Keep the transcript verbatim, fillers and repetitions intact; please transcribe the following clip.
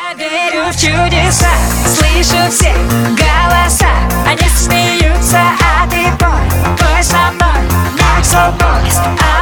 верю в чудеса, слышу все голоса. Они смеются, а ты пой, пой со мной, как со мной.